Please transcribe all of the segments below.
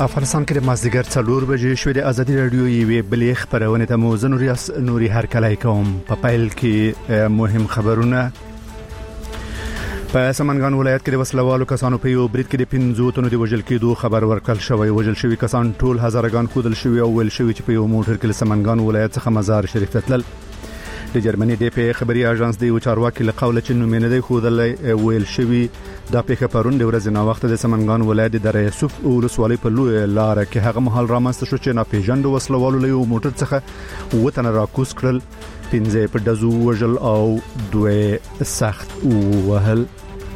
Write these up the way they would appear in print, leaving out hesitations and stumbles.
افغانستان کې د مازدیګر 4 بجې شوې د ازادي رادیو یوې بلې خبرونه ته مو زه نوري هرکلی کوم. په پیل کې مهم خبرونه. په سمنګان ولایت کې د وسلوالو کسانو په یو برید کې د 15 تنو د وژل کېدو خبر ورکړل شوی. وژل شوی کسان ټول هزارګان خودل شوی او ول شوی چې په یو موټر کې سمنګان ولایت څخه مزار شریف ته تلل. د جرمني د پی خبري اژانس دی او چارواکي له قوله چې نو مینه دی خودل ویل شوی د پیښه پرون د ورځې نو وخت د سمنګان ولایت د یوسف او رسولي په لوی لار کې هغه محل رامنځته شو چې ناپېژاندو وسلوالو له یو موټر څخه وطن راکوس کړل. 15 په دزو وژل او 2 سخت وهل.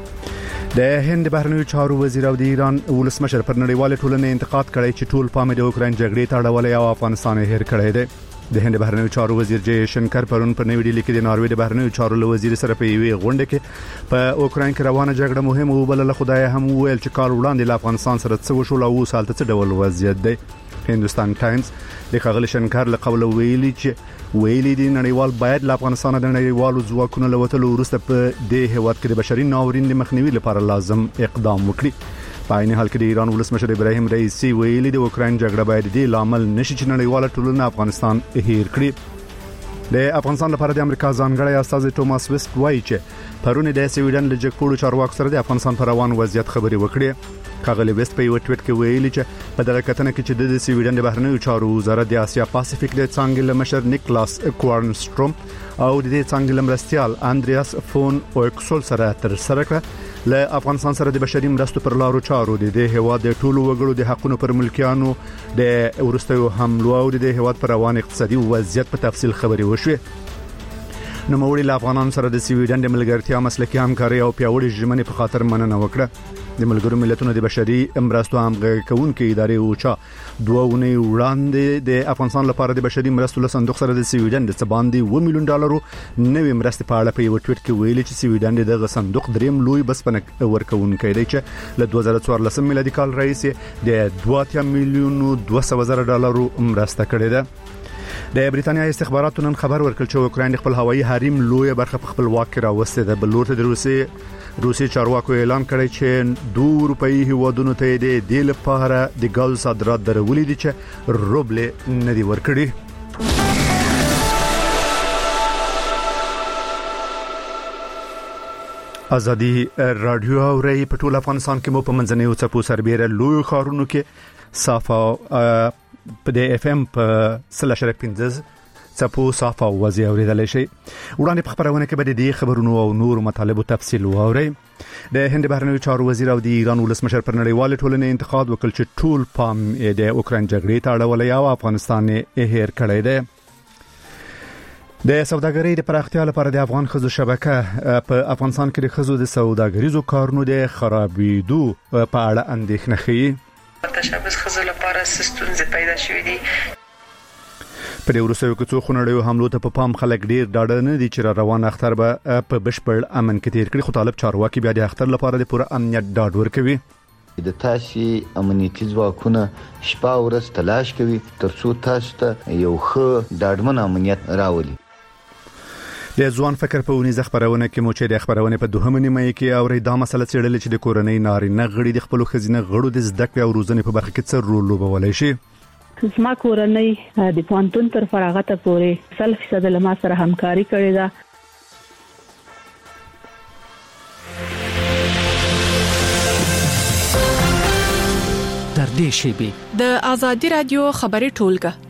د هند بهرنیو چارو وزیر او د ایران ولسمشر پر نړیواله ټولنې انتقاد کړی چې ټول پام د اوکرين جګړې ته اړولې او افغانستان هیر کړی دی. د هند بهرنیو چارو وزیر جی شنکر پرون په نوې ډیلي کې د ناروې د بهرنیو چارو وزیر سره په یوې غونډه کې په اوکرين کې روانه جګړه مهمه وبلله. خدای هم ویل چې کال وړاندې له افغانستان سره څه وشول او اوس حالت څه ډول وضعیت دی. هندوستان ټایمز د خغل شنکر له قوله ویلي دی نړیوال باید له افغانستان د نړیوالو ځواکونو لوتلو وروسته په دې هیواد کې د بشري ناورین د مخنیوي لپاره لازم اقدام وکړي. په عین حال کې د ایران ولسمشر ابراهیم رئیسی ویلي د اوکرين جګړه باید د لامل نشي چې نړیواله ټولنه افغانستان هیر کړي. د افغانستان لپاره د امریکا ځانګړی استاذ ټوماس ویست وایي چې پرونه د سویډن له جګپوړو چارواکو سره د افغانستان پر روان وضعیت خبري وکړي. کاغلی ویست په یو ټویټ کې ویلي چې په دغه کتنه کې چې د سویډن د بهرنیو چارو وزارت د اسیا پاسفیک د څنګه مشر نیکلاس کوارنستروم او د دې څنګه مرستيال اندریاس فون اوکسول سره تر سره کړ له افغانستان سره د بشري مرستو پر لارو چارو د هیواد د ټولو وګړو د حقونو پر ملکیانو د ورستیو حملو او د هیواد پر روان اقتصادي وضعیت په تفصیل خبري وشوه. نو موري له افغانانو سره د سویډن د ملګرتیا مسلکي همکاري او پیاوړي ژمنې په خاطر مننه وکړه. د ملګرو ملتونو د بشري مرستو همغږي کوونکې ادارې اوچا 2 ونې وړاندې د افغانستان لپاره د بشري مرستو له صندوق سره د سویډن د باندې $1 مليون نوې مرستې په اړه په یو ټویټ کې ویلي چې سویډن دغه صندوق دریم لوی بسپنه ورکوونکی دی چې له 2014 میلادي کال رئیس د $2 مليون مرسته کړې ده. د بریتانیا استخباراتو نن خبر ورکړ چې اوکرين خپل هوایي حریم لوی برخه په خپل واک کې راوسته ده. بل لورته د روسي چارواکو اعلان کړی چې 2 اروپאי هیوادونو ته د دې لپاره د ګاز صادرات درولې دي چې روبل نه دی ورکړي. ازادي رادیو اوري په ټول افغانستان کې مو په منځنیو څپو سربېره لوی خارونو کې صافه په د اف ام په 3.15 څپو صافه وځي اوریدل شي. وړاندې په خبرونه کې به د خبرونو او نور مطالبو تفصیل واوري. د هند بهرنیو چارو وزیر او د ایران ولسمشر پر نړیواله ټولنې انتقاد وکړ چې ټول پام د اوکرين جګړې ته اړولې او افغانستان یې هیر کړی دی. د سوداګرۍ د پراختیا لپاره د افغان خزو شبکه په افغانستان کې د خزو د سوداګریزو کارونو د خرابېدو په اړه اندېښنه ښيي. تشابس خزو لپاره ستونزې پیدا شوې دي. په دې ورسره کې څو خنړیو حملو ته په پام خلک ډیر ډاډه نه دي چې روان اختر به په بشپړ امن کې تیر کړي. خو طالب چارواکي بیا د اختر لپاره د پوره امنیت ډاډ ورکوي. د تاسو امنیتي ځواکونه شپه ورځ تلاش کوي ترڅو تاسو ته یو ښه ډاډمن امنیت راولي. د ځوان فکر په ونیزه خبرونه کې مو چې د خبرونه په دوهمه نیمه کې اوري دا مسله چیرلې چې د کورنۍ نارینه غړي د خپل خزینه غړو د زده کړې او روزنې په برخه کې څه رول لوبولای شي. زما کورنۍ د پوهنتون تر فراغت پورې 100% له ما سره همکاري کړې ده. در دې شی د ازادي رادیو خبري ټولګه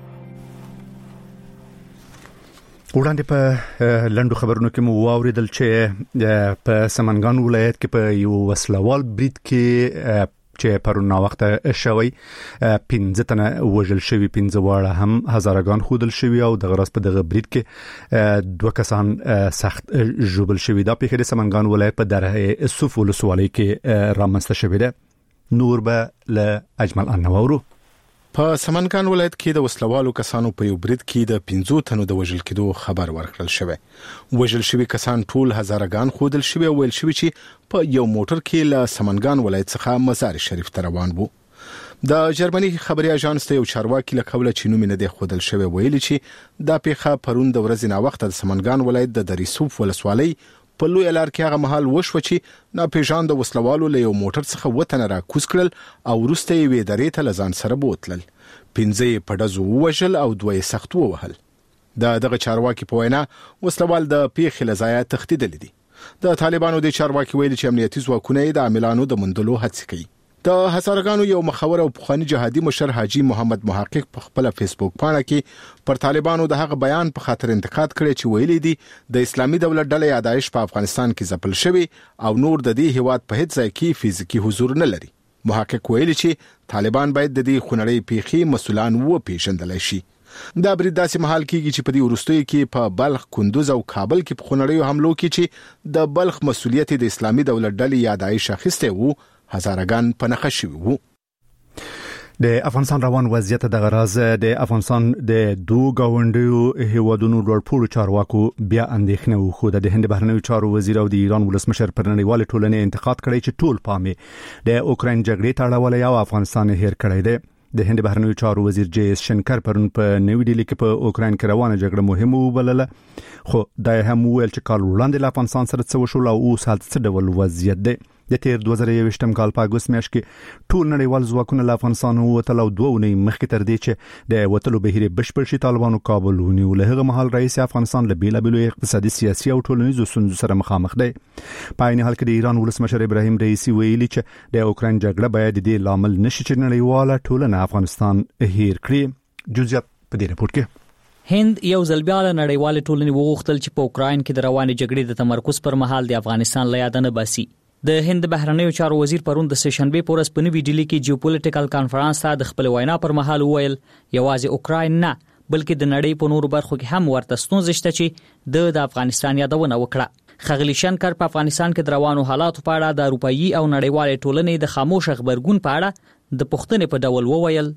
وړاندې په لندو خبرونو کې مو واوریدل چې په سمنګان ولایت کې په یو وسلوال برید کې پرون وخت شوی 15 تنه وژل شوی 15 واړه هم هزارګان خودل شوی او د غرض په دغه برید کې 2 کسان سخت ژوبل شوی. دا په خې سمنګان ولایت په درې سوف ولسوالۍ کې رامنځته شوی ده. نور به له اجمل انورو. په سمنګان ولایت کې د وسلوالو کسانو په یو برید کې د 15 تنو د وژل کېدو خبر ورکړل شوی. وژل شوی کسان ټول هزارګان خودل شوی او ویل شوی چې په یو موټر کې له سمنګان ولایت څخه مزار شریف ته روان وو. د جرمني خبري اژانس ته یو چارواکي له قوله چې نوم نه دی خودل شوی ویلي چې دا پیښه پرون د ورځې نا وخت د سمنګان ولایت د دریسوف ولسوالۍ په لوی لار کې هغه مهال وشو چې ناپېژاند وسلوالو له یو موټر څخه وطن را کوز کړل او وروسته یې درې ته لزان سره بوتلل. 15 په ډزو وژل او 2 سخت ووهل. دغه چارواکي په وینا وسلوال د پیښې لزایا تختیدل دي. د طالبانو د چارواکي ویلي چې امنیتي ځواکونه د عاملانو د مندلو هڅه کوي. د هزارګانو یو مخور او پخوانی جهادي مشر حاجی محمد محقق په خپل فیسبوک پاڼه کې پر طالبانو د هغه بیان په خاطر انتقاد کړی چې ویلي دي د اسلامي دولت ډلې یادایش په افغانستان کې ځپل شوی او نور د دې هیواد په هیڅ ځای کې فزیکی حضور نه لري. محقق ویلي چې طالبان باید د دې خونړۍ پیښې مسؤلان وپېژندل شي. دا برید داسې محل کېږي چې په دې وروستیو کې په بلخ، کندوز او کابل کې په خونړیو حملو کې چې د بلخ مسؤلیت د اسلامي دولت ډلې یادایش اخیسته وو هزارګان په نخښه شوی وو. د افغانستان روان وضعیت د غراز د افغانستان د دوه گاونډیو هیوادونو لوړپوړو چارواکو بیا اندېښنه وښوده. د هند بهرنیو چارو وزیر او د ایران ولسمشر پر نړیوال ټولنې انتقاد کړی چې ټول پامې د اوکراین جګړې ته اړولی او افغانستان هیر کړی دی. د هند بهرنیو چارو وزیر جی اس شنکر پرون په نوې ډیلي کې په اوکراین کې روانه جګړه مهمه وبلله، خو دا هم ویل چې کال وړاندې له افغانستان سره څه وشول او اوس حالت څه ډول وضعیت دی. د تیر 2021 کال په اگست میاشت کې ټول نړیوال ځواکونه له افغانستان ووتل او 2 ونې مخکې تر دې چې د وتلو بهیره بشپړ شي طالبانو کابل ونیو. له هغه مهال رئیس افغانستان له بیلابلو اقتصادي، سیاسي او ټولنیزو ستونزو سره مخامخ دی. په عین حال کې د ایران ولسمشر ابراهیم رئیسی ویلي چې د اوکراین جګړه باید د لامل نشي چې نړیواله ټولنه افغانستان هیر کړي. جزئیات په دې رپورت کې. هند یو ځل بیا له نړیوال ټولنې وغوښتل چې په اوکراین کې د روانې جګړې د تمرکز پر مهال د افغانستان له یاد نه باسي. د هند بهرنیو چارو وزیر پرون د سهشنبه په ورځ په نوې ډیلي کې جیوپولیټیکل کانفرنس ته د خپل وینا پر مهال وویل یوازې اوکراین نه بلکې د نړۍ په نورو برخو کې هم ورته ستونزې شته چې د افغانستان یادونه وکړه. ښاغلي شنکر په افغانستان کې د روانو حالاتو په اړه د اروپایي او نړیوال ټولنې د خاموش خبرګون په اړه د پوښتنې په ډول وویل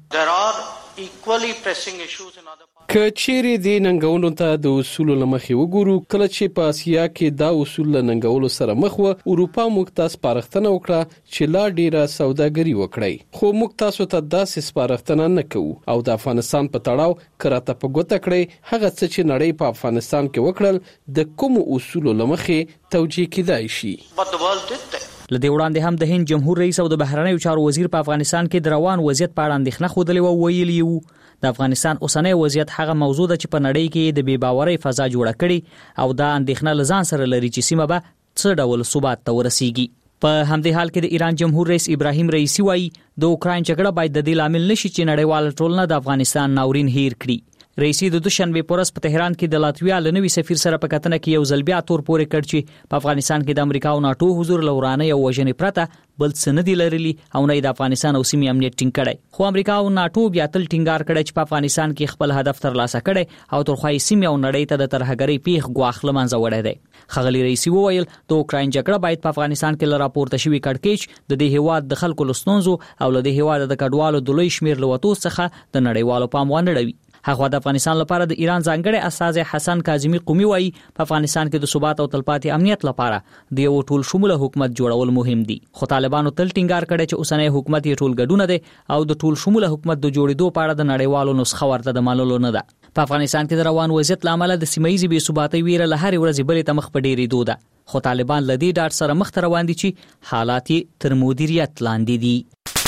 که چیرې د ننګونو ته د اصول لمخې وګورو، کله چې په اسیا کې دا اصول ننګولو سره مخ و، اروپا موږ ته سپارښتنه وکړه چې لا ډیره سوداګري وکړي، خو موږ تاسو ته داسې سپارښتنه نه کوو او د افغانستان په تړاو کراته په ګوته کړی هغه څه چې نړۍ په افغانستان کې وکړل د کوم اصول لمخې توجیه کیدای شي. لدې وړاندې هم د هند جمهور رئیس او د بهرنیو چارو وزیر په افغانستان کې د روان وضعیت په اړه اندېښنه خوده او ویلي وو د افغانستان اوسنۍ وضعیت هغه موضوع ده چې په نړۍ کې د بې باورۍ فضا جوړه کړي او دا اندېښنه لزان سره لري چې سیمه به څه ډول ثبات ته ورسیږي. په همدې حال کې د ایران جمهور رئیس ابراهیم رئیسی وایي د اوکراین جګړه باید د دې لامل نشي چې نړیوال ټولنه د افغانستان ناورین هیر کړي. رئیسی د دوشنبه په ورځ په تهران کې د لاتویا له نوي سفیر سره په کتنه کې یو ځل بیا تور پورې کړ چې په افغانستان کې د امریکا او ناتو حضور لورانه او وژنې پرته بل څه نه دی لرلي او نه د افغانستان او سیمې امنیت ټینګ کړي. خو امریکا او ناتو بیا تل ټینګار کړي چې په افغانستان کې خپل هدف ترلاسه کړي او ترخوای سیمې او نړۍ ته د ترهګرۍ پیښ ګواښ لمنځه وړی دی. ښاغلي رئیسی وویل د اوکراین جګړه باید په افغانستان کې له راپورته شوي کړکېچ د دې هیواد د خلکو له ستونزو او له دې هیواد د کډوالو د لوی شمېر له وتو څخه د نړیوالو پام ونه ډوي. هغه د افغانستان لپاره د ایران ځانګړي استازی حسن کاظمی قومي وایي په افغانستان کې د ثبات او تلپاتې امنیت لپاره د یو ټول شموله حکومت جوړول مهم دي. خو طالبانو تل ټینګار کړی چې اوسنۍ حکومت یې ټول ګډونه دي او د ټول شموله حکومت د جوړېدو په اړه د نړیوالو نسخه ورته د منلو نه ده. په افغانستان کې د روان وضعیت لامل د سیمایي بې ثباتۍ ویره له هرې ورځې بلې ته مخ په ډېرېدو ده، خو طالبان له دې ډاډ سره مخ ته روان دي چې حالات تر مدیریت لاندې دي.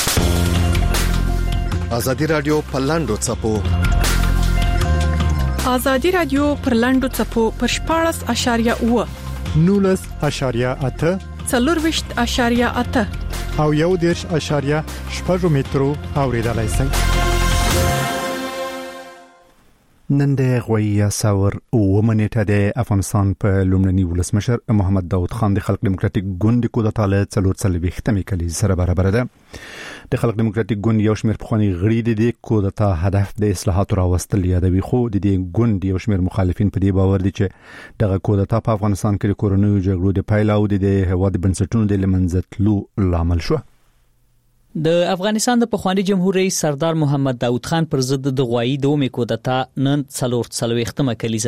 ازادي رادیو په لاندو څپو ازادي رادیو پر لاندو څپو پر 14.8 19.8 4.8 او 1.8 مترو اوریدلای شئ. نن د غویا ساور ومنېټه د افغانستان په لومړني ولسمشر محمد داود خان د خلق دیموکراتیک ګوند د کودتا له 440 کلیز سره برابر ده. د خلق دیموکراتیک ګوند یو شمېر پخوانی غړي د کودتا هدف د اصلاحاتو راوستل یادوي، خو د دې ګوند یو شمېر مخالفین په دې باور دي چې دغه کودتا په افغانستان کې د کورونیو جګړو د پایله او د هواد بنسټونو د لمنځه تلو لامل شو. د افغانستان د پخوانی جمهور رئیس سردار محمد داود خان پر ضد د غوایی دومې کودتا نن 440 کلیزه ده.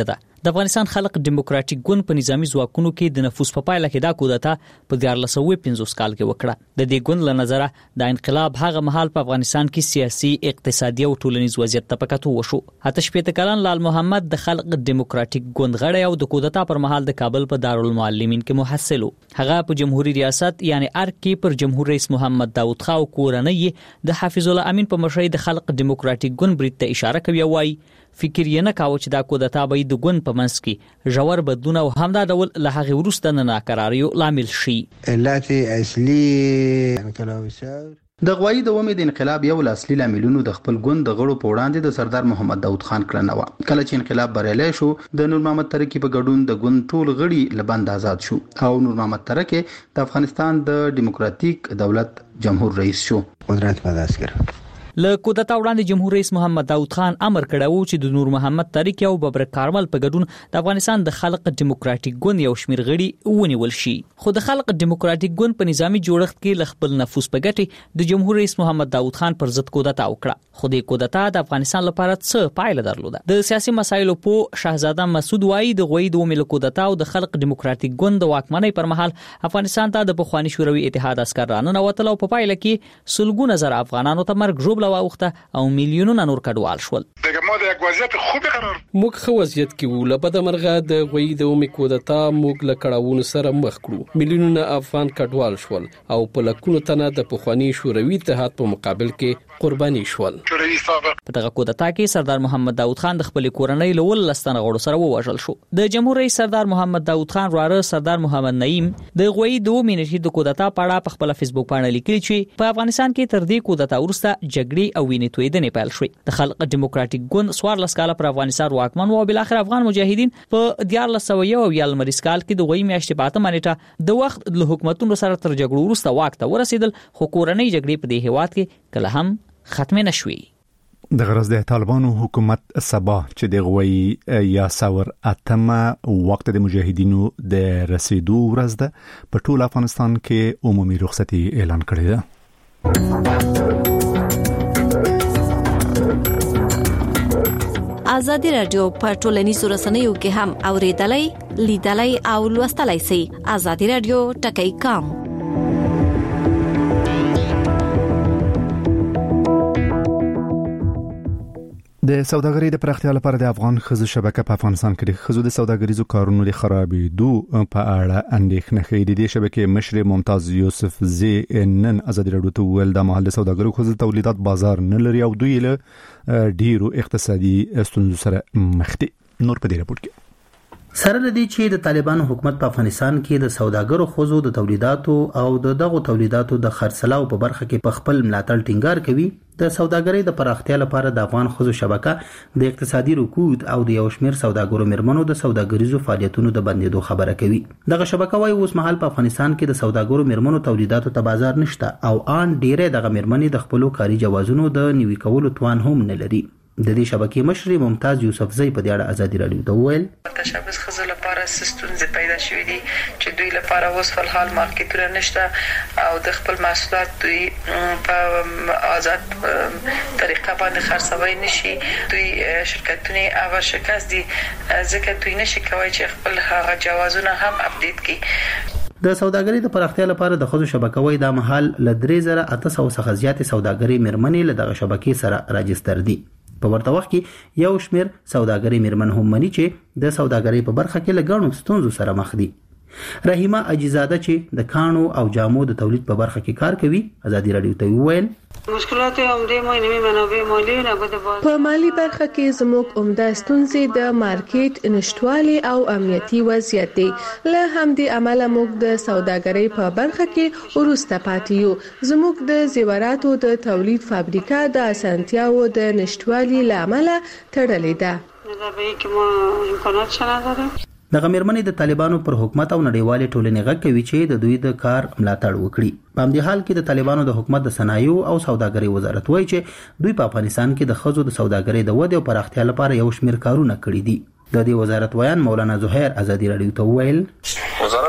د افغانستان خلق ډیموکراټیک ګوند په نظامی ځواکونو کې د نفوذ په پایله کې دا کودتا په 1950 کال کې وکړه. د دې ګوند له نظره د انقلاب هغه مهال په افغانستان کې سیاسي، اقتصادي او ټولنیز وضعیت ته پکاتو وشو. اته شپږ کلن لال محمد د خلق ډیموکراټیک ګوند غړی او د کودتا پر مهال د کابل په دارالمعلمین کې محصل و. هغه په جمهوریت ریاست یعنی ارګ کې پر جمهور رئیس محمد داود خان کورنۍ د حافظ الله امین په مشرۍ د خلق ډیموکراټیک ګوند برید ته اشاره کوي او وايي فکر یې نه کاوه چې دا کودتا به د ګوند په منځ کې ژور بدلون او همدا ډول له هغه وروسته نه ناکراریو لامل شي. علت اصلي انقلاب د غوایی د ومې د انقلاب یو اصلي لاملونو د خپل ګوند د غړو په وړاندې د سردار محمد داود خان کړنه و. کله چې انقلاب بریالی شو د نور محمد ترکی په ګډون د ګوند ټول غړي له بند آزاد شو او نور محمد ترکی د افغانستان د ډیموکراتیک دولت جمهور رئیس شو. قدرت په لاس کې له کودتا وړاندې جمهور رئیس محمد داود خان امر کړو چې د نور محمد ترکی او ببر کارمل په ګډون د افغانستان د خلق ډیموکراټیک ګوند یو شمیر غړي ونیول شي. خو د خلق ډیموکراټیک ګوند په نظامی جوړښت کې ل خپل نفوذ په ګټه د جمهور رئیس محمد داود خان پر ضد کودتا وکړه. خو د کودتا د افغانستان لپاره څه پایله درلوده؟ د سیاسي مسایلو په شاهزاده مسعود وایي د غوی د ومې کودتا او د خلق ډیموکراټیک ګوند د واکمنۍ پر مهال افغانستان ته د پخوانی شوروي اتحاد عسكر رانه وتل او په پایله کې سلګونه زره افغانانو ته مرګ ژوبله واوخته او میلیونونه نور کډوال شول. موږ خو وضعیت کې وو لپاره مرغه د غوی د ومې کودتا موږ له کړهونو سره مخ کړو. میلیونونه افغان کډوال شول او په لکونو تنه د پخوانی شوروي اتحاد په مقابل کې قرباني شول. په دغه کودتا کې سردار محمد داود خان د خپل کورنۍ له ولستانه غړو سره ووژل شو. د جمهور رئیس سردار محمد داود خان ورواره سردار محمد نعیم د غوی د ومې نشي د کودتا په اړه په خپل فیسبوک باندې لیکلي چې په افغانستان کې تر دې کودتا وروسته جګړې او وینې تویدنې پیل شوې. د خلق ډیموکراټیک ګوند 14 کال پر افغانستان واکمن و او بل اخر افغان مجاهدین په 1901 مریض کال کې د غوی میاشتې په 8 نیټه د وخت له حکومتونو سره تر جګړو وروسته واک ته ورسېدل. خو کورنۍ جګړې په دې هیواد کې کله هم ختم نشوي. د غرض د طالبانو حکومت سبا چې د غوی یا ساور اتمه وخت د مجاهدینو د رسیدو ورځ ده په ټول افغانستان کې عمومي رخصتي اعلان کړې ده. آزادی رادیو په ټولنیزو رسنیو کې هم اوریدلای، لیدلای او لوستلای شئ. آزادی رادیو ټکی کام. د سوداګرۍ د پراختیا لپاره د افغان ښځو شبکه په افغانستان کې د ښځو د سوداګریزو کارونو د خرابېدو په اړه اندېښنه ښیي. د دې شبکې مشر ممتاز یوسف زی نن آزادي رادیو ته ویل د محل سوداګرو ښځو تولیدات بازار نه لري او دوی له ډیرو اقتصادي ستونزو سره مخ دي. نور په دې راپور کې سره د دې چې د طالبانو حکومت په افغانستان کې د سوداګرو ښځو د تولیداتو او دغه تولیداتو د خرڅلاو په برخه کې په خپل ملاتړ ټینګار کوي، د سوداګرۍ د پراختیا لپاره د افغان ښځو شبکه د اقتصادي رکود او د یو شمېر سوداګرو مرمنو د سوداګریزو فعالیتونو د بندیدو خبره کوي. دغه شبکه وايي اوس مهال په افغانستان کې د سوداګرو مرمنو تولیداتو ته بازار نشته او ان ډیره دغه مرمنې د خپل کاري جوازونو د نیوي کولو توان هم نه لري. د دې شبکې مشر ممتاز یوسف زی په دې اړه آزادي رادیو ته وویل تشابس خزل لپاره ستونزې پیدا شوې دي چې دوی لپاره اوس په حال مارکیټونه نشته او د خپل محصولات دوی په آزاد طریقه باندې خرڅوي نشي. دوی شرکتونه او شکست دي ځکه دوی نشي کوي چې خپل هغه جوازونه هم اپډیټ کړي. د سوداګرۍ د پراختیا لپاره د ښځو شبکه وای د محل ل 3800 څخه زیاتې سوداګرۍ مرمنې له دغه شبکې سره راجستر دي. په ورته وخت کې یو شمېر سوداګرۍ مرمن هم مني چې د سوداګرۍ په برخه کې لګڼو ستونزو سره مخ دي. رحیمه اجزاده چې د کانو او جامو د تولید په برخه کې کار کوي آزادي رادیو ته وویل مشکلات عمده ما نوي منابع مالی نه بده په مالی برخه کې زموږ عمده ستونزې د مارکیټ نشټوالي او امنیتي وضعیت دي. له همدې امله موږ د سوداګرۍ په برخه کې ورسته پاتې یو. زموږ د زیوراتو د تولید فابریکه د اسانتیاو د نشټوالي لامل تړلې ده. دا به کې ما امکانات شنه دارم. دغه مرمنې د طالبانو پر حکومت او نړیوالې ټولنې غږ کوي چې د دوی د کار ملاتړ وکړي. په همدې حال کې د طالبانو د حکومت د صنایعو او سوداګرۍ وزارت وایي چې دوی په افغانستان کې د ښځو د سوداګرۍ د ودې او پراختیا لپاره یو شمېر کارونه کړي دي. د دې وزارت ویان مولانا زهیر آزادي رادیو ته وویل وزارت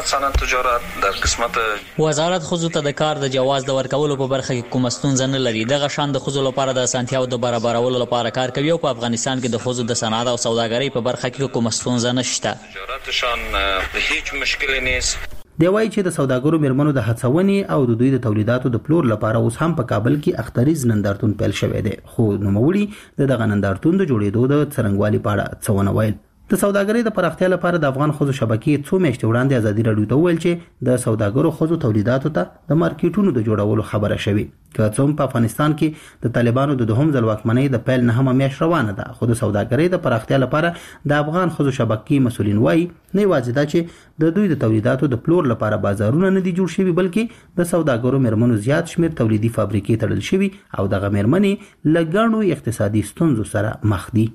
صنعت تجارت در قسمت وزارت خصوصا ته د کار د جواز د ورکولو په برخه کې کوم ستونزه نه لري. دغه شان د خصوصا لپاره د اسانتیاو د برابرولو لپاره کار کوي او په افغانستان کې د خصوصا د صنعت او سوداګرۍ په برخه کې کوم ستونزه نشته. تجارتشان هیڅ مشکل نیست. دی وايي چې د سوداګرو میرمنو د هڅونې او د دوی د تولیداتو د پلور لپاره اوس هم په کابل کې اختریز نندارتون پیل شوی دی، خو نوموړي دغه نندارتون د جوړېدو د څرنګوالي په اړه څه ونه ویل. د سوداګرۍ د پراختیا لپاره د افغان ښځو شبکې څو میاشتې وړاندې ازادي راډیو ته ویل چې د سوداګرو ښځو تولیداتو ته د مارکیټونو د جوړولو خبره شوې. که څوم په افغانستان کې د طالبانو د دوهم ځل واکمنۍ د پیل 9 میاشت روانه ده، خو د سوداګرۍ د پراختیا لپاره د افغان ښځو شبکې مسولین وایي نه یوازې دا چې د دوی د تولیداتو د پلور لپاره بازارونه نه دي جوړ شوي، بلکې د سوداګرو میرمنو زیات شمیر تولیدي فابریکې تړل شوي او دغه میرمنې له ګڼو اقتصادي ستونزو سره مخ دي.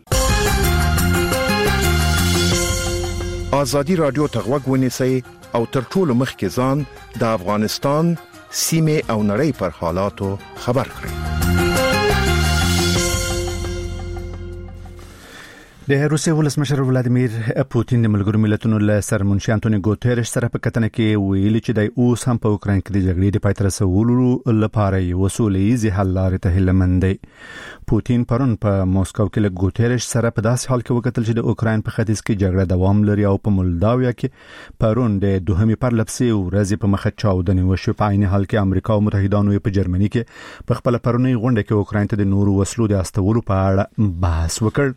ازادي رادیو ته غوږ ونیسئ او تر ټولو مخکې ځان د افغانستان سیمه او نړۍ پر حالاتو خبر کړئ. د روسیې ولسمشر ولادیمیر پوتین د ملګرو ملتونو له سرمنشي انټونی ګوتریش سره په کتنه کې ویلي چې د اوس هم په اوکرين کې د جګړې د پای ته رسولو لپاره یو سولهییزه حل لارې ته هیله دی. پوتین پرون په موسکو کې له ګوتریش سره په داسې حال کې وکتل چې د اوکرين په ختیځ کې جګړه دوام لري او په مولداویا کې پرون د دوهمې پرلپسې ورځې په مخه چاودنې وشو. په عین حال کې امریکا او متحدانو په جرمني کې په خپل پرونی غونډه کې اوکرين ته د نورو وسلو د استولو په اړه بحث وکړ.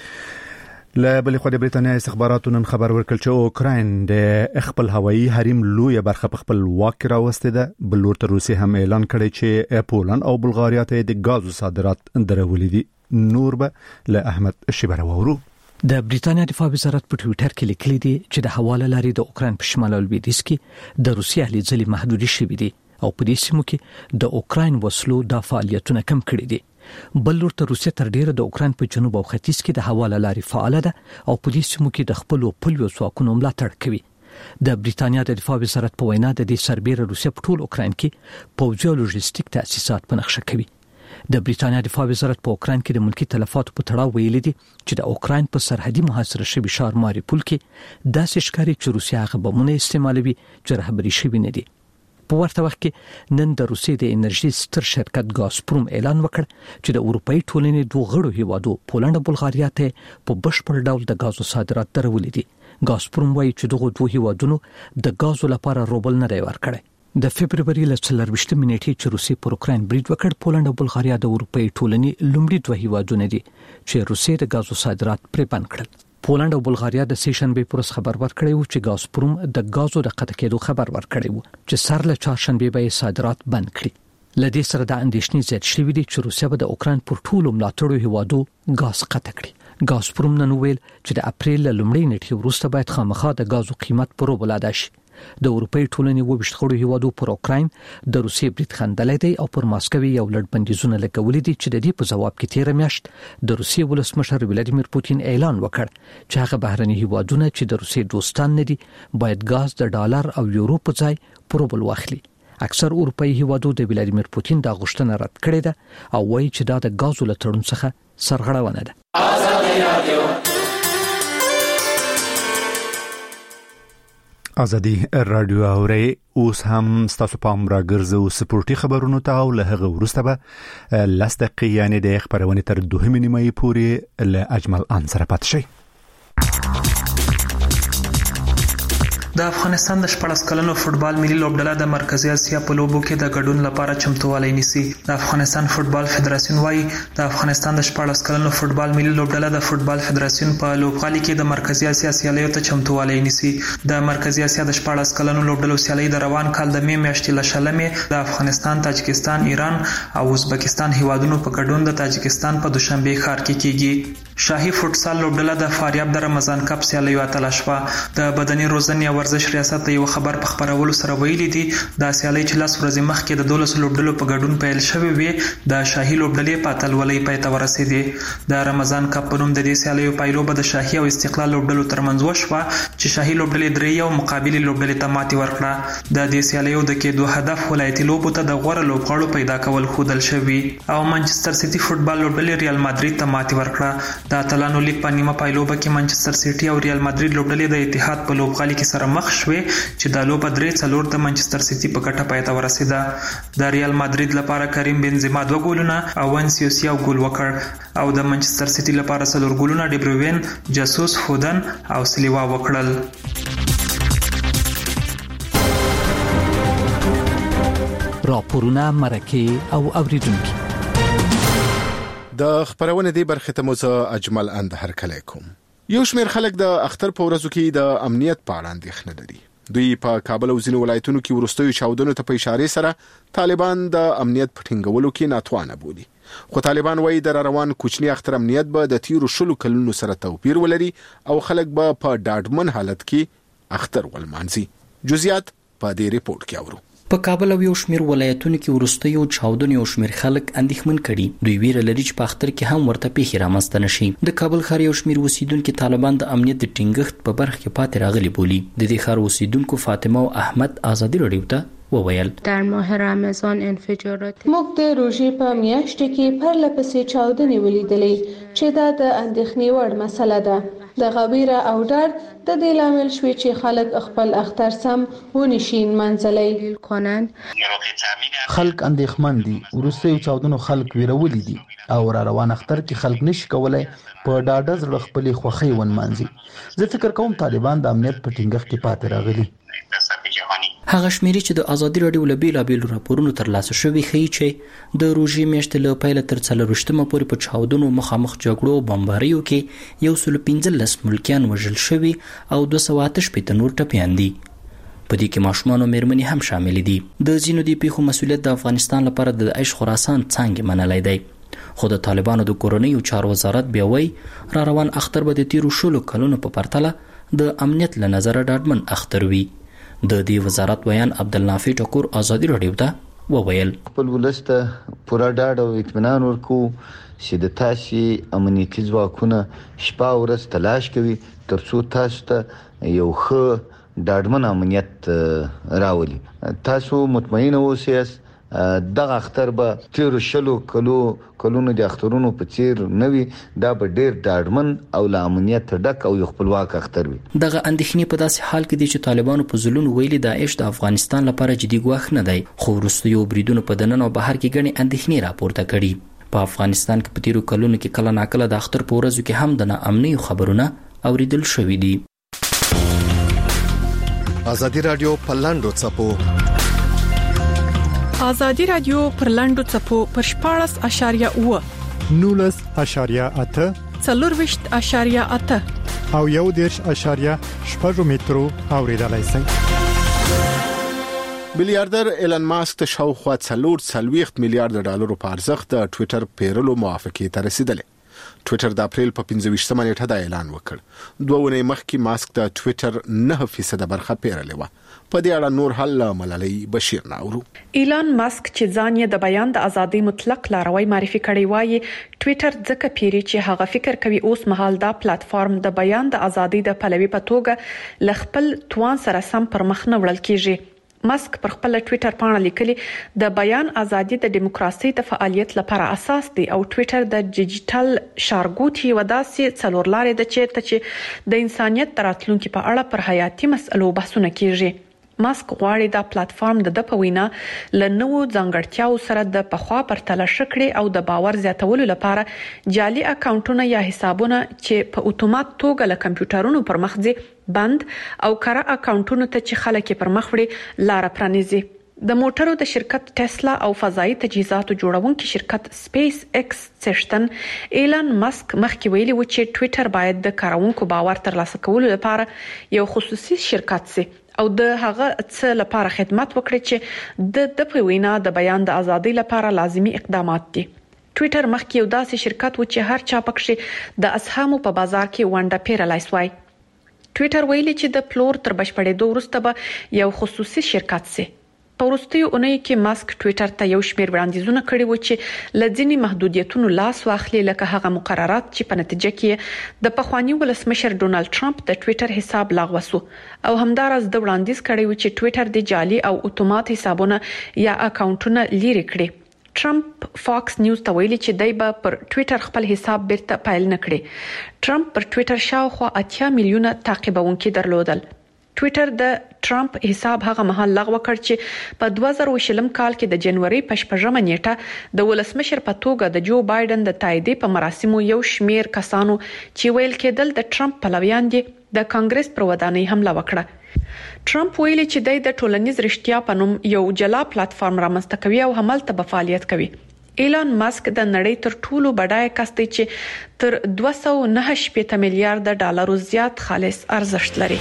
له بلې خوا د بریتانیا استخباراتو نن خبر ورکړ چې اوکرين د خپل هوایي حریم لوی برخه په خپل واک راوسته ده. بل ورته روسي هم اعلان کړی چې پولند او بلغاریا ته د غازو صادرات درولې دي. نور به له احمد شبره وورو. د بریتانیا دفاع وزارت په ټوئیټر کې لیکلي دي چې د حواله لارې د اوکرين په شمال او لویدیځ کې د روسي اهلي ځلې محدودي شوې دي او په دې سیمو کې د اوکرين وسلو د فعالیتونه کم کړي دي. بل ورته روسیه تر ډیره د اوکرين په جنوب او ختیځ کې د حواله لارې فعال ده او په دې سیمو کې د خپل پولیو ځواکونو ملاتړ کوي. د بریتانیا د دفاع وزارت په وینا د دې سربېره روسیه په ټول اوکرين کې پوځي او لوجستیک تاسیسات په نقشه کوي. د بریتانیا دفاع وزارت په اوکرين کې د ملکی تلفاتو په تړاو ویلي دي چې د اوکرين په سرحدي محاصره شوی ښار ماریپول کې داسې ښکاري چې روسیه هغه بمونه استعمالوي چې رهبري شوی نه دي. په ورته وخت کې نن د روسیې د انرژي ستر شرکت ګازپروم اعلان وکړ چې د اروپאי ټولنې دوه غړو هیوادو پولند او بلغاریا ته په بشپړ ډول د غازو صادرات درولې دي. ګازپروم وایي چې دغه دوه هیوادونو د غازو لپاره روبل نه دی ورکړی. د فبرवरी ل 24 نیټې چې روسیې پر اوکرين برید وکړ، پولند او بلغاریا د اروپאי ټولنې لومړي دوه هیوادونه دي چې روسیې د غازو صادرات پرې بند کړل. پولند او بلغاریا د سیشنبه پرس خبر ورکړی و چې غازپروم د غازو د قطع کېدو خبر ورکړی و چې سر له چهارشنبه به صادرات بند کړي. لدې سره د اندېښنې زیات شوې دي چې روسیه به د اوکرين پر ټولو ملاتړو هیوادو غاز قطع کړي. غازپروم نن ویل چې د اپریل لومړۍ نیټې وروسته باید خامخا د غازو قیمت پر روبل ادا شي. د اروپאי ټولنې وبشت غړو هیوادو پر اوکرين د روسیې برید خندلې دی او پر ماسکو یو لړ بندیزونه لګولې دي چې د دې په جواب کې 13 میاشت د روسیې ولسمشر ولادیمیر پوتین اعلان وکړ چې هغه بهرني هیوادونه چې د روسیې دوستان نه دي باید غاز د ډالر او یورو په ځای پر روبل واخلي. اکثر اروپאי هیوادو د ولادیمیر پوتین د غوښتنه رد کړې ده او وایي چې دا د غازو له تړون څخه سرغړونه ده. ازادي رادیو اوري اوس هم ستاسو پام را ګرځو سپورتي خبرونو ته او له هغه وروسته به لس دقیقې یعنی د خبرونه تر 2 نیمه پورې له اجمل انصر پات شي. د افغانستان د 14 کلنو فوتبال ملي لوبډله د مرکزی اسیا په لوبو کې د ګډون لپاره چمتووالی نیسي. د افغانستان فوتبال فدراسیون وايي د افغانستان د 14 کلنو فوتبال ملي لوبډله د فوتبال فدراسیون په لوبغالي کې د مرکزی اسیا سیالیو ته چمتووالی نیسي. د مرکزی اسیا د 14 کلنو لوبډلو سیالي د روان کال د می میاشتې له شلمې د افغانستان، تاجکستان، ایران او ازبکستان هیوادونو په ګډون د تاجکستان په دوشنبه ښار کې کیږي. شاهي فوتسال لوبډله د فاریاب د رمضان کپ سیالیو اتله شوه. د بدني روزنې او ورزش ریاست یو خبر په خبرولو سره ویلي دي د سیالي چې لاس ورځې مخکې د 12 لوبډلو په ګډون پیل شوی وي د شاهي لوبډلې په اتلولۍ پای ته ورسېدي. د رمضان کپ په نوم د دې سیالیو پایلوبه د شاهي او استقلال لوبډلو ترمنځ وشوه چې شاهي لوبډلې درې یو مقابل لوبډلې ته ماتې ورکړه. د دې سیالیو د کېدو هدف ولایتي لوبو ته د غوړه لوبغاړو پیدا کول خودل شوی او مانچستر سیټي فوتبال لوبډلې ریال مادرید ته ماتې ورکړه. د اتلانو لیګ په نیمه پایلوبه کې مانچستر سیټي او ریال مادرید لوبډلې د اتحاد په لوبغالي کې سره مخ شوې چې د لوبه 3-4 د منچستر سیټي په ګټه پای ته ورسېده. د ریال مادرید لپاره کریم بنزما 2 ګولونه او وینسیوس یو ګول وکړ او د منچستر سیټي لپاره 4 ګولونه ډي بروین، جاسوس، فودن او سلیوا وکړل. راپورونه، مرکه او اوریدونکو د خبرونه دی برخه ته موزه اجمل اند هرکلی کوم. یو شمېر خلک د اختر په ورځو کې د امنیت په اړه اندېښنه لري. دوی په کابل او ځینو ولایتونو کې وروستیو چاودنو ته په اشاره سره طالبان د امنیت په ټینګولو کې ناتوانه بولي. خو طالبان وایي د روان کوچنی اختر امنیت به د تیرو 10 کلونو سره توپیر ولري او خلک به په ډاډمن حالت کې اختر ولمانځي. جزئیات په دې ریپورت کې اورو. په کابل او یو شمېر ولایتونو کې وروستیو چاودنې او شمېر خلک اندېښمن کړي. دوی ویره لري چې په اختر کې هم ورته پیښې رامنځته نشي. د کابل ښار یو شمېر اوسیدونکو طالبان د امنیت د ټینګښت په برخه کې پاتې راغلي بولي. د دې ښار اوسیدونکو فاطمه او احمد ازادي رادیو ته وویل در ماه رمضان انفجارات موږ د روژې په میاشت کې پرلپسې چاودنې ولیدلې چې دا د اندېښنې وړ مسله ده. د غویره او ډار د دې لامل شوی چې خلک خپل اختر سم ونشین منځلي کنند. خلک اندېښمن دي. وروستیو چاودنو خلک ویرولي دي او را روان اختر کې خلک نشي کولای په ډاډه زړه خپل خوخي ونمانځي. زه فکر کوم طالبان د امنیت په ټینګښت کې پاتې راغلي. هغه شمیرې چې د آزادي رادیو له بیلابېلو راپورونو ترلاسه شوي ښیي چې د روژې میاشتې له پیله تر 24مه پورې په چاودنو، مخامخ جګړو او بمباریو کې 115 ملکیان وژل شوي او 288 نور ټپیان دي. په دې کې ماشومان او مېرمنې هم شامل دي. د ځینو دې پیښو مسؤلیت د افغانستان لپاره د عیش خراسان څنګه منلای دی. خو د طالبانو د کورنیو چارو وزارت بیا وایي را روان اختر به د تیرو 10 کلونو په پرتله د امنیت له نظره ډاډمن اختر وي. د دې وزارت بیان عبدالنافع ټکور آزادي رادیو ته وویل خپل ولسته پوره ډاډ او اطمینان ورکو چې د تاسو امنیتي ځواکونه شپه او ورځ تلاش کوي ترڅو تاسو ته یو ښه ډاډمن امنیت راولي. تاسو مطمئن اوسئ دغه اختر به تیر 10 کلونو د اخترونو په څیر نوي. دا به ډیر ډاډمن او له امنیت ډک او یو خپلواک اختر وي. دغه اندېښنې په داسې حال کې دي چې طالبانو په ځلونو ویلي داعش د افغانستان لپاره جدي ګواښ نه دی. خو وروستیو بریدونو په دننه او بهر کې ګڼې اندېښنې راپورته کړي. په افغانستان کې په تیرو کلونو کې کله ناکله د اختر په ورځو کې هم د ناامنۍ خبرونه اوریدل شوي دي. آزادي رادیو په لاندو څپو آزادي رادیو پر لاندو څپو پر 14.8 19.8 24.8 او 1.8 مترو اوریدلای شئ. میلیاردر ایلن ماسک ته شاوخوا 40 میلیارډ ډالرو په ارزښت د ټوئیټر پیرلو موافقه ته رسیدلې. ټوئیټر د اپریل په 25مه نیټه دا اعلان وکړ. 2 ونې مخکې ماسک د ټوئیټر 9% برخه پیرلې و. په دې اړه نور حل ملالۍ بشیر ناورو. ایلان ماسک چې ځان یې د بیان د ازادۍ مطلق لاروی معرفي کړی وایي ټوئیټر ځکه پیری چې هغه فکر کوي اوس مهال دا پلیټ فارم د بیان د ازادۍ د پلوي په توګه ل خپل توان سره سم پر مخ نه وړل کیږي. ماسک پر خپل ټوئیټر باندې لیکلي د بیان ازادي د دیموکراسي د فعالیت لپاره اساس دی او ټوئیټر د ډیجیټل شارګوټي وداسې څلورلارې د چې د انسانيت تراتلونکو په اړه پر حیاتي مسلو بحثونه کیږي. ماسک غواړي دا پلیټ فارم د په وینا لنوو ځانګړتیاو سره د پخوا پرتله شکړي او د باور زیاتولو لپاره جعلي اکاونټونه یا حسابونه چې په اتومات توګه له کمپیوټرونو پر مخ ځي بند او کاره اکاونټونو ته چې خلک پر مخ وړي لار پرانیزي. د موټرو د شرکت ټسلا او فضائي تجهیزاتو جوړونکي شرکت سپیس ایکس څښتن ایلن ماسک مخکې ویلي و چې ټوئیټر باید د کارونکو باور ترلاسه کولو لپاره یو خصوصي شرکت سي او د هغه څه لپاره خدمت وکړي چې د په وینا د بیان د ازادۍ لپاره لازمي اقدامات دي. ټوئیټر مخکې یو داسې شرکت و چې هر چا پکې د اسهامو په بازار کې ونډه پیرلای سوای. ټوئیټر ویلي چې د پلور تر بشپړېدو وروسته به یو خصوصي شرکت سي. په وروستیو اونۍ کې ماسک ټوئیټر ته یو شمېر وړاندیزونه کړي و چې لځنی محدودیتونو لاس واخلي لکه هغه مقررات چې په نتیجه کې د پخوانی ولسمشر ډونالد ټرمپ د ټوئیټر حساب لغوه شو او همدارس د وړاندیز کړي و چې ټوئیټر د جعلي او اتومات حسابونه یا اکاونټونه لري کړي. ټرمپ فاکس نیوز ته ویلي چې دای به پر ټوئیټر خپل حساب بیرته پایل نه کړي. ټرمپ پر ټوئیټر شاوخوا 80 میلیونه تعقیبونکي درلودل. ټوئیټر د ټرمپ حساب هغه مهال لغوه کړ چې په 2020 کال کې د جنوري په 8 نیټه د ولسمشر په توګه د جو بایدن د تاییدي په مراسمو یو شمیر کسانو چې ویل کېدل د ټرمپ پلویان دي د کانګرس پر ودانۍ حمله وکړه. ټرمپ ویلي چې د ټولنیز رښتیا په نوم یو جلا پلیټ فارم رامنځته کوي او همالته به فعالیت کوي. ایلان ماسک د نړۍ تر ټولو بډای کس دی چې تر 209 میلیارډ ډالرو زیات خالص ارزښت لري.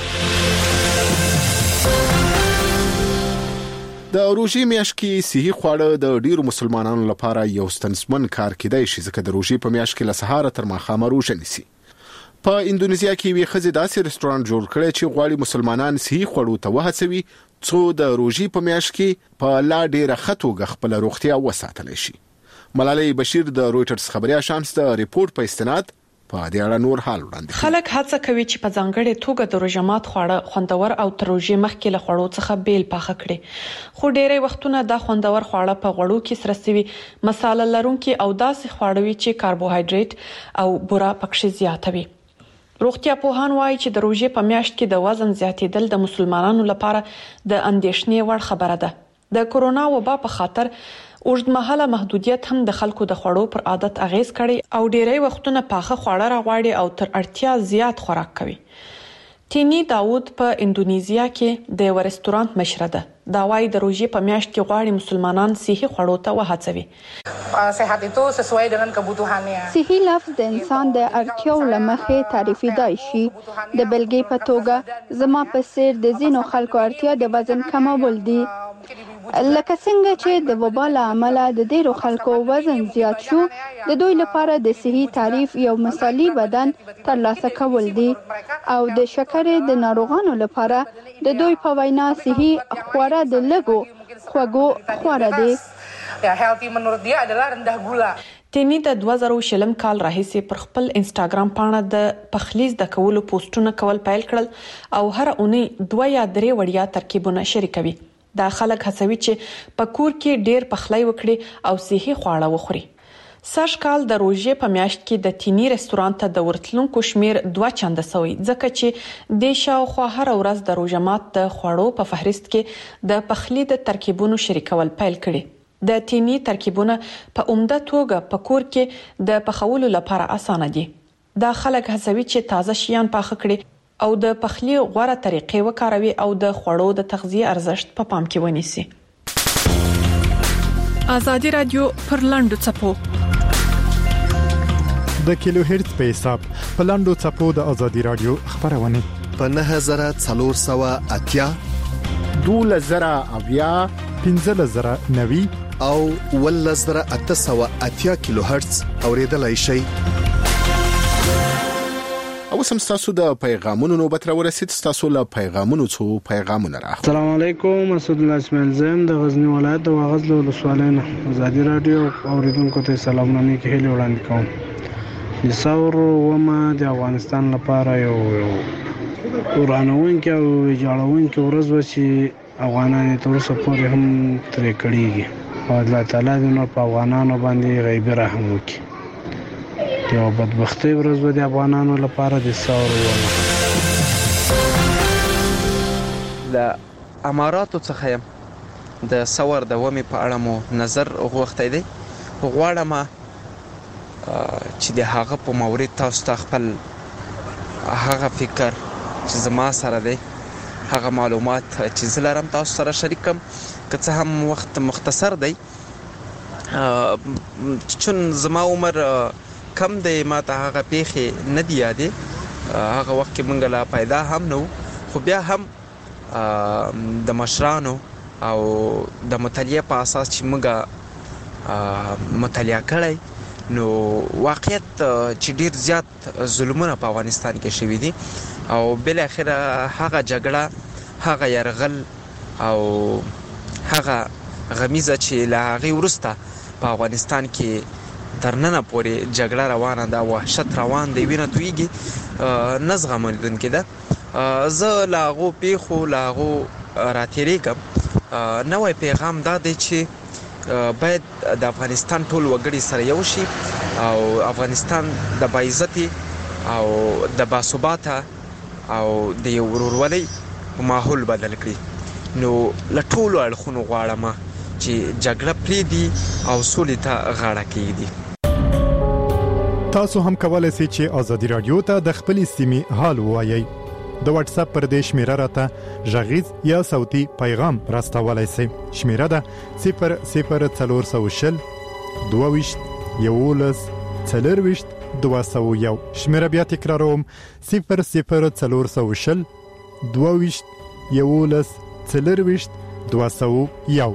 د روژې میاشت کې صحي خواړه د ډیرو مسلمانانو لپاره یو ستونزمن کار کېدای شي ځکه د روژې په میاشت کې له سهار تر ماښامه روژه نیسي. په اندونیزیا کې وی خزې داسې رستورانت جوړ کړی چې غواړي مسلمانان صحي خواړو ته وهڅوي څو د روژې په میاشت کې په لا ډیره خطوګه خپل روغتیا وساتلی شي. ملالۍ بشیر د رويټرز خبري اژانس د ریپورت په استناد په دې اړه نور حال وړاندې. خلک هڅه کوي چې په ځانګړې توګه د روژه مات خواړه خوندور او تر روژې مخکې له خوړو څخه بیل پاخه کړي. خو ډېری وختونه دا خوندور خواړه په غوړو کې سره سوي مصالحه لرونکي او داسې خواړه وي چې کاربوهایډریټ او بوره پکې زیاته وي. روغتیا پوهان وایي چې د روژې په میاشت کې د وزن زیاتېدل د مسلمانانو لپاره د اندېښنې وړ خبره ده. د کورونا وبا په خاطر اوږدمهاله محدودیت هم د خلکو د خوړو پر عادت اغیز کړي او ډیری وختونه پاخه خواړه راغواړي او تر اړتیا زیات خوراک کوي. تینی داوود په اندونیزیا کې د یو رستورانت مشره ده. دا وايي د روژې په میاشت کې غواړي مسلمانان صحي خوړو ته وهڅوي. صحي لفظ د انسان د اړتیاو لمخې تعریفېدای شي. د بلګې په توګه زما په څیر د ځینو خلکو اړتیا د وزن کمول دي. لکه څنګه چې د وبا له امله د ډیرو خلکو وزن زیات شو، د دوی لپاره د صحي تعریف یو مثالي بدن ترلاسه کول دي او د شکرې د ناروغانو لپاره د دوی په وینا صحي خواړه د لږو خوږو خواړه دي. تینی د 2020 کال راهیسې پر خپل انسټاګرام پاڼه د پخلیز د کولو پوسټونه کول پیل کړل او هر اونۍ 2 یا 3 وړیا ترکیبونه شریکوي. دا خلک هڅوي چې په کور کې ډیر پخلی وکړي او صحي خواړه وخوري. سږ کال د روژې په میاشت کې د تینی رستورانت ته د ورتلونکو شمیر 2 چنده سوی ځکه چې د شاوخوا هر ورځ د روژه مات د خوړو په فهرست کې د پخلی د ترکیبونو شریکول پیل کړي. د تینی ترکیبونه په عمده توګه په کور کې د پخولو لپاره اسانه دي. دا خلک هڅوي چې تازه شیان پاخه کړي او د پخلی غوړه طریقې وکاروي او د خوړو د تغذیه ارزښت په پام کې ونیسي. آزادي رادیو پر لاندو چپو د کیلو هرتز په حساب په لاندو چپو د آزادي رادیو خبرونه په 9480 12090 15090 او 11880 کیلو هرتز اوریدلای شئ. او سم تاسو د پیغامونو نوبت را ورسید. تاسو له پیغامونو څو پیغامونه راغلي. السلام علیکم، اسد الله اسماعیل زم د غزنی ولایت د واغز له ولسوالۍ نه آزادي رادیو اوریدونکو ته سلامونه کې هلي وړاندې کوم. د ثور ومه د افغانستان لپاره یو ورانوونکی او جوړونکی ورځ و چې افغانان تر اوسه پورې هم ترې کړيږي او الله تعالی دې نور په افغانانو باندې غیبي رحم وکړي. یو بدبختی ورځ و د افغانانو لپاره د ثور ومه. د اماراتو څخه يم د ثور د ومه په اړه مو نظر غوښتي دي. غواړم چې د هغه په مورید تاسو ته خپل هغه فکر چې زما سره دی، هغه معلومات چې زلارم تاسو سره شریکم، که څه هم وخت مختصر دی چون زما عمر کم دی، ما ته هغه پیښې نه دی یادې. هغه وخت کې مونږ لا پیدا هم نو، خو بیا هم د مشرانو او د مطالعه په اساس چې مونږ مطالعه کړی نو واقعیت چې ډیر زیات ظلمونه په افغانستان کې شوي دي او بل اخر هغه جګړه، هغه يرغل او هغه غمیزه چې لا غي ورسته په افغانستان کې ترننه پورې جګړه روانه ده، وحشت روان دی، وینه تویږي، نزغه مندون کې ده. زه لاغو پیخو لاغو راتیریږم. نوې پیغام دا دی چې باید د افغانستان ټول وګړي سره یو شي او افغانستان د باعزتي او د باثباته او د ورورولۍ ماحول بدل کړي. نو لټولو اړخونو غواړم چې جګړه پریدي او سولې ته غاړه کېږدي. تاسو هم کولای شئ چې ازادي رادیو ته د خپل سیمې حال ووایئ. د واتس اپ پر دې شمیره راته ژغیز یا صوتي پیغام راستولای شئ. شمیره ده 00420 22 11 201. شمیره بیا تکراروم 00420 22 11 201.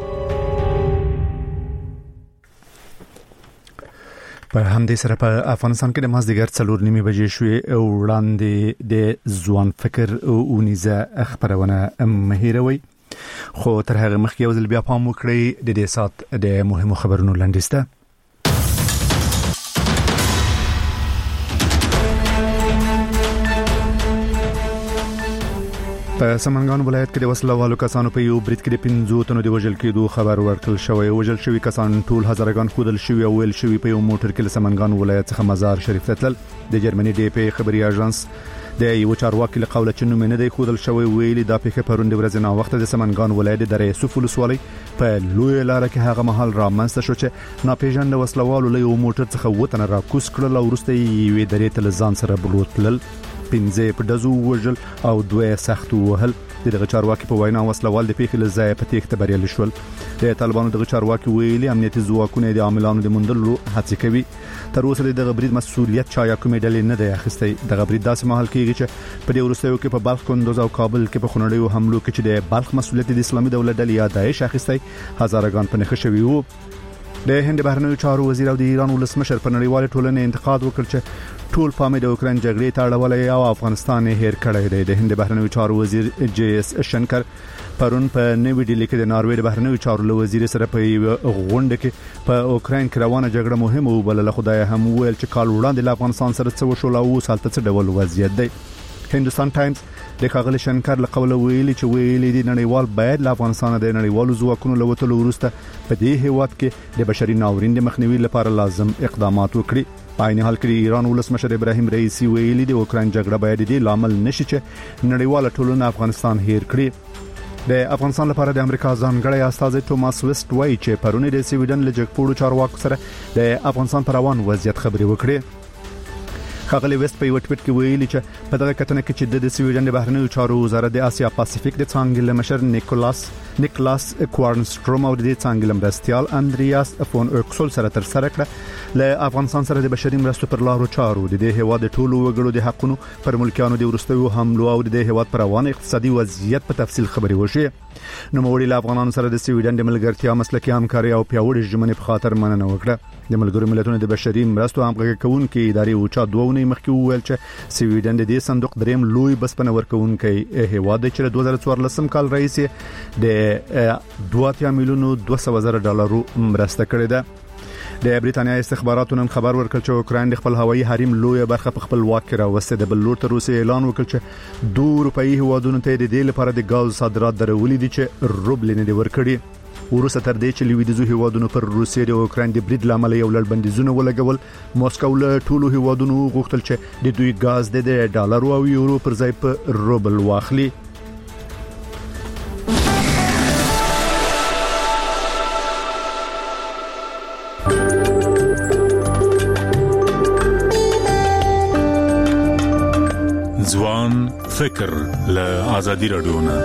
په همدې سره په افغانستان کې د مازدیګر 4:30 بجې شوې وړاندې د ځوان فکر اونیزه خبرونه مهیروي. خو تر هغه مخکې یو ځل بیا پام وکړئ د دې سات د مهمو خبرونو لاندسته. په سمنګان ولایت کې د وسلوالو کسانو په یو برید کې د 15 تنو د وژل کېدو خبر ورکړل شوی. وژل شوی کسان ټول هزارګان خودل شوی او ویل شوی په یو موټر کې له سمنګان ولایت څخه مزار شریف ته تلل. د جرمني ډي پی خبري اژانس د یو چارواکي له قوله چې نوم نه دی خودل شوی ویلي دا په پروند ورځ نه وخت د سمنګان ولایت د یوسف ولسوالۍ په لوی لار کې هغه محل را منځته شو چې ناپېژند وسلوالو له یو موټر څخه وطن را کوس کړل او وروسته یې درې تل ځان سره بلوتل. 15 په دزو وژل او 2 سخت وهل. دغه چارواکي په وینا وسلوال د پیښې له ځای په تېښته بریالي شول. د طالبانو دغه چارواکي ویلي امنیتي ځواکونه د عاملانو د موندلو هڅه کوي. تر اوسه دغه برید مسؤلیت چا یا کومې ډلې نه دی اخیستی. دغه برید داسې مهال کېږي چې په دې وروستیو کې په بلخ، کندوز او کابل کې په خونړیو حملو کې چې د بلخ مسؤلیت د اسلامي دولت ډلې یا داعش اخیستی هزارګان په نښه شوي وو. د هند بهرنیو چارو وزیر او د ایران ولسمشر په نړیوال ټولنې انتقاد وکړ چې ټول پام د اوکرين جګړې ته اړولې او افغانستان هیر کړی دی. د هند بهرنیو چارو وزیر جی اس شنکر پرون په نوې ډیلي کې د ناروې د بهرنیو چارو وزیر سره په غونډه کې په اوکرين کې روانه جګړه مهمه وبلله. خدای هم ویل چې کال وړاندې له افغانستان سره څه وشول او سالته څه ډول وضعیت دی. هندوستان ټایمز د ښاغلي شنکر له قوله ویلي چې ویلي دي نړیوال باید له افغانستان د نړیوالو ځواکونو له وټلو وروسته په دې هیواد کې د بشري ناورین د مخنیوي لپاره لازم اقدامات وکړي. په عین حال کې ایران ولسمشر ابراهیم رئیسی ویلي د اوکرين جګړه باید د لامل نشي چې نړیواله ټولنه افغانستان هیر کړي. د افغانستان لپاره د امریکا ځانګړی استازی توماس ویسټ وایي چې پرونی د سویډن له جګپوړو چارواکو سره د افغانستان پر روان وضعیت خبري وکړي. خاغلی ویسټ په یو ټویټ کې ویلي چې په دغه کتنه کې چې د سویډن د بهرنیو چارو وزارت د آسیا پاسفیک د څانګې مشر نیکلاس کوارنستروم او د څانګې مرستيال اندریاس فون اوکسول سره تر سره کړه. له افغانستان سره د بشري مرستو پر لارو چارو د دې هیواد ټولو وګړو د حقونو پر ملکیانو د ورستیو حملو او د دې هیواد پر روان اقتصادي وضعیت په تفصیل خبري وشي. نو موړي له افغانانو سره د سویډن د ملګرتیا مسلکي همکاري او پیاوړي ژمنې په خاطر مننه وکړه. د ملګرو ملتونو د بشري مرستو همغږي کوونکې ادارې اوچا 2 ونې مخکې وویل چې سویډن د دې صندوق دریم لوی بسپنه ورکوونکی هیواد چې 2014 کال رئیس د 2 میلیون $200,000 مرسته کړې ده. د بریټانیا استخباراتو نن خبر ورکړ چې اوکرين د خپل هوایي حریم لوی برخه په خپل واک کې راوسته. د بل لور تر اوسه اعلان وکړ چې 2 روپۍ هوادونو ته د دې لپاره د غاز صادرات درولې دي چې روبل نه دی ورکړي. ورسره تر دې چې لویدیځو هیوادونو پر روسیې د اوکرين د برید لامل یو لړ بندیزونه ولګول. موسکو له ټولو هیوادونو غوښتل چې د دوی غاز د ډالر او یورو پر ځای په روبل واخلي. ځوان فکر له آزادي رادیو نه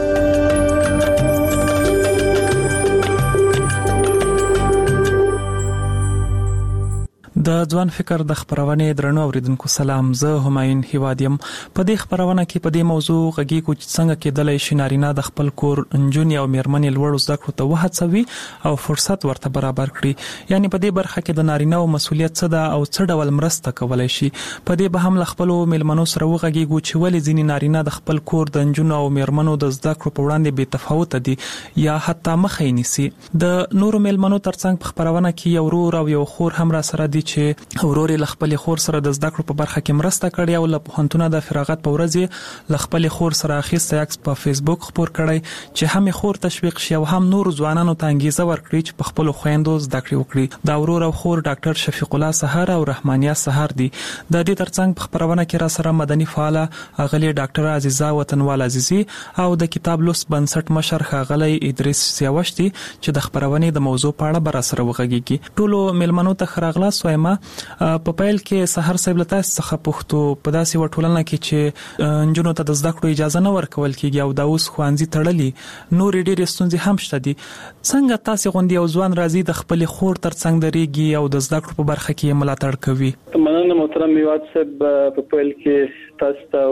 د ځوان فکر د خبرونه درنو اوریدونکو سلام. زه هماین هیوادیم. په دې خبرونه کې په دې موضوع غږی کو څنګه کېدلای شي نارینه د خپل کور انجونی او میرمنې لوړ زده کړو ته وهڅوي او فرصت ورته برابر کړي. یعنی په دې برخه کې د نارینه او مسولیت څه ده او څه ډول مرسته کولای شي. په دې به هم خپل میلمنو سره وغږی کو چې ولې ځینی نارینه د خپل کور د انجونو او میرمنو د زده کړو په وړاندې بې تفاوت دي یا حتی مخې نیسي. د نورو میلمنو ترڅنګ په خبرونه کې یو ورور او یو خور هم را سره دي چې ورور له خپل خور سره د زده کړو په برخه کې مرسته کړې او له پوهنتونه د فراغت په ورځ له خپل خور سره اخیسته عکس په فیسبوک خپور کړی چې هم خور تشویق شي او هم نور ځوانانو ته انګیزه ورکړي چې په خپل خويندو زده کړې وکړي. دا ورور او خور ډاکټر شفیق الله سحر او رحمانیا سحر دي. د دې ترڅنګ په خبرونه کې را سره مدني فعال اغلی ډاکټر عزیزا وطنوال عزیزی او د کتاب لوست بنسټ مشر خاغلی ادریس سیاوشتي چې د خبرونې د موضوع په اړه بر سره وغږیږي. ټولو ملمنو ته خراغلا سویما په پیل کې سحر صاحب لته څخه پښتو په داسې وټولنه کې چې انجونو ته د زده کړو اجازه نه ورکول کیږي او دا اوس خوانځي تړلي نور ډېرې ستونزې هم شته دي. څنګه تاسو غونډي او ځوان راځي د خپل خور ترڅنګ درېږي او د زده کړو په برخه کې ملاتړ کوي؟ مننه محترم میوات صاحب. په پیل کې تاسو